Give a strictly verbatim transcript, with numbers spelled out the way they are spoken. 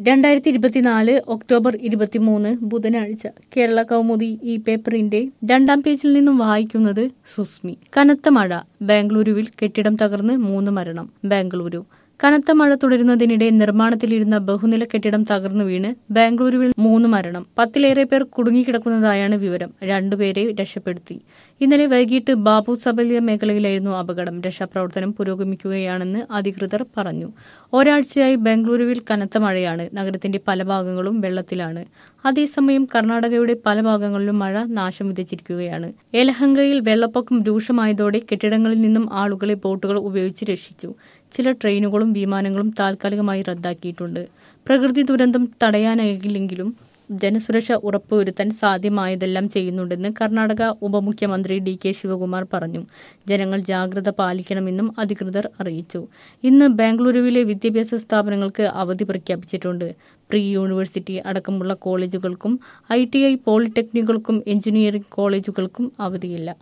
രണ്ടായിരത്തി ഇരുപത്തിനാല് ഒക്ടോബർ ഇരുപത്തിമൂന്ന് ബുധനാഴ്ച കേരള കൗമുദി ഈ പേപ്പറിന്റെ രണ്ടാം പേജിൽ നിന്നും വായിക്കുന്നത് സുസ്മി. കനത്ത മഴ. ബാംഗ്ലൂരുവിൽ കെട്ടിടം തകർന്ന് മൂന്ന് മരണം. ബാംഗ്ലൂരു കനത്ത മഴ തുടരുന്നതിനിടെ നിർമ്മാണത്തിലിരുന്ന ബഹുനില കെട്ടിടം തകർന്നു വീണ് ബാംഗ്ലൂരുവിൽ മൂന്ന് മരണം. പത്തിലേറെ പേർ കുടുങ്ങിക്കിടക്കുന്നതായാണ് വിവരം. രണ്ടുപേരെ രക്ഷപ്പെടുത്തി. ഇന്നലെ വൈകിട്ട് ബാബു സബലിയ മേഖലയിലായിരുന്നു അപകടം. രക്ഷാപ്രവർത്തനം പുരോഗമിക്കുകയാണെന്ന് അധികൃതർ പറഞ്ഞു. ഒരാഴ്ചയായി ബാംഗ്ലൂരുവിൽ കനത്ത മഴയാണ്. നഗരത്തിന്റെ പല ഭാഗങ്ങളും വെള്ളത്തിലാണ്. അതേസമയം കർണാടകയുടെ പല ഭാഗങ്ങളിലും മഴ നാശം വിതച്ചിരിക്കുകയാണ്. യലഹങ്കയിൽ വെള്ളപ്പൊക്കം രൂക്ഷമായതോടെ കെട്ടിടങ്ങളിൽ നിന്നും ആളുകളെ ബോട്ടുകൾ ഉപയോഗിച്ച് രക്ഷിച്ചു. ചില ട്രെയിനുകളും വിമാനങ്ങളും താൽക്കാലികമായി റദ്ദാക്കിയിട്ടുണ്ട്. പ്രകൃതി ദുരന്തം തടയാനാകില്ലെങ്കിലും ജനസുരക്ഷ ഉറപ്പുവരുത്താൻ സാധ്യമായതെല്ലാം ചെയ്യുന്നുണ്ടെന്ന് കർണാടക ഉപമുഖ്യമന്ത്രി ഡി കെ ശിവകുമാർ പറഞ്ഞു. ജനങ്ങൾ ജാഗ്രത പാലിക്കണമെന്നും അധികൃതർ അറിയിച്ചു. ഇന്ന് ബാംഗ്ലൂരുവിലെ വിദ്യാഭ്യാസ സ്ഥാപനങ്ങൾക്ക് അവധി പ്രഖ്യാപിച്ചിട്ടുണ്ട്. പ്രീ യൂണിവേഴ്സിറ്റി അടക്കമുള്ള കോളേജുകൾക്കും ഐ ടി ഐ പോളിടെക്നിക്കുകൾക്കും എഞ്ചിനീയറിംഗ് കോളേജുകൾക്കും അവധിയില്ല.